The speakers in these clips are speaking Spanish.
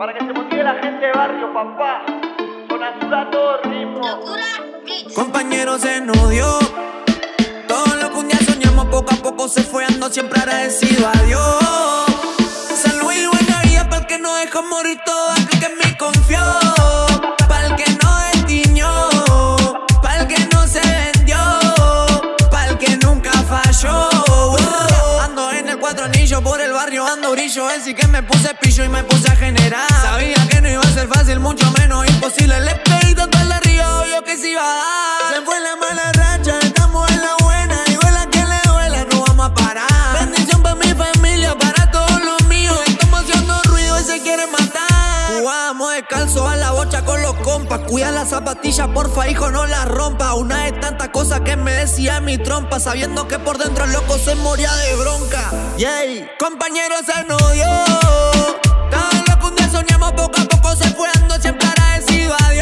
para que se motive la gente de barrio, papá. Zona Sur a todo ritmo. Compañero, se nos dio todo lo que un día soñamos, poco a poco se fue, ando siempre agradecido a Dios. Salud y buena vida para el que no dejó morir, todo aquel que en mí confió, para el que no destiñó, para el que no se vendió, para el que nunca falló. Ando en el Cuatro Anillos, por el barrio ando brillo, así que me puse pillo y me puse a generar. Sabía que no iba a ser fácil, mucho menos imposible. Le pedí tanto al de arriba, obvio que se iba a dar. Se fue la mala racha, estamos en la buena, y duela que le duela, no vamos a parar. Bendición para mi familia, para todos los míos. Estamos haciendo ruido y se quieren matar. Jugábamos descalzo a la bocha con los compas. Cuida las zapatillas, porfa, hijo, no las rompa. Una de tantas cosas que me decía mi trompa, sabiendo que por dentro el loco se moría de bronca. Yay, compañero, se nos dio todo lo que un día soñamos, poco a poco se fue, ando siempre agradecido a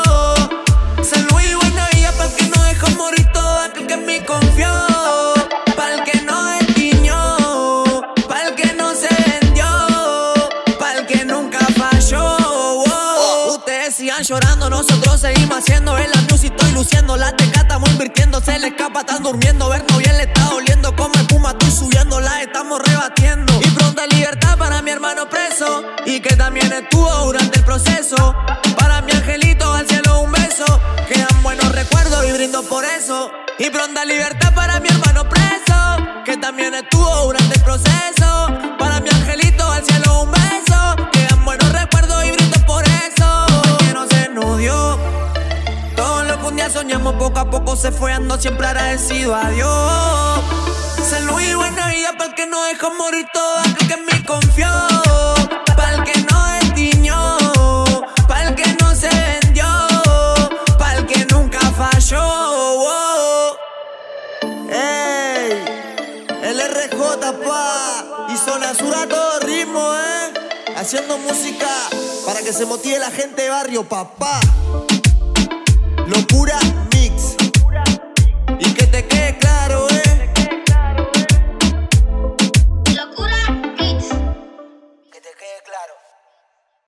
Dios. Salud y buena vida para el que no dejó morir, todo aquel que en mí confió, para el que no destiñó, para el que no se vendió, para el que nunca falló. Ustedes sigan llorando, nosotros seguimos haciendo. En la news y estoy luciendo, la teca estamos invirtiendo. Se le escapa, están durmiendo, vernos bien le está doliendo. Como espuma estoy subiendo, la estamos rebatiendo. Y pronta libertad para mi hermano preso, y que también estuvo durante el proceso. Para mi angelito al cielo un beso, quedan buenos recuerdos y brindo por eso. Y pronta libertad para mi hermano preso, que también estuvo durante el proceso. Para mi angelito al cielo un beso, quedan buenos recuerdos y brindo por eso. Que no se nos dio todo lo que un día soñamos, poco a poco se fue, ando siempre agradecido a Dios. Salud y buena vida para el que no dejó morir, todo aquel que en mí confió, para el que no destiñó, para el que no se vendió, para el que nunca falló. Ey, el RJ, pa, y Zona Sur a todo ritmo, haciendo música para que se motive la gente de barrio, papá. Locura.